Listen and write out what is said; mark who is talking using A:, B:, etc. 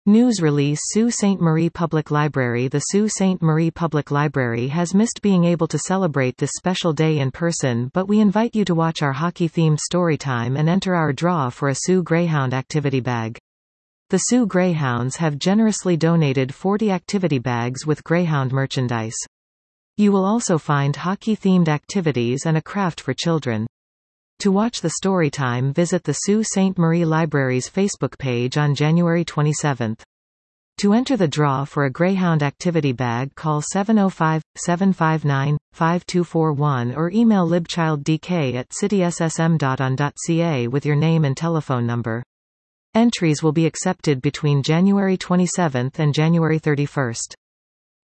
A: News release Sault Ste. Marie Public Library. The Sault Ste. Marie Public Library has missed being able to celebrate this special day in person, but we invite you to watch our hockey-themed storytime and enter our draw for a Sault Greyhound activity bag. The Sault Greyhounds have generously donated 40 activity bags with Greyhound merchandise. You will also find hockey-themed activities and a craft for children. To watch the storytime, visit the Sault Ste. Marie Library's Facebook page on January 27. To enter the draw for a Greyhound activity bag, call 705-759-5241 or email libchilddk@cityssm.on.ca with your name and telephone number. Entries will be accepted between January 27 and January 31.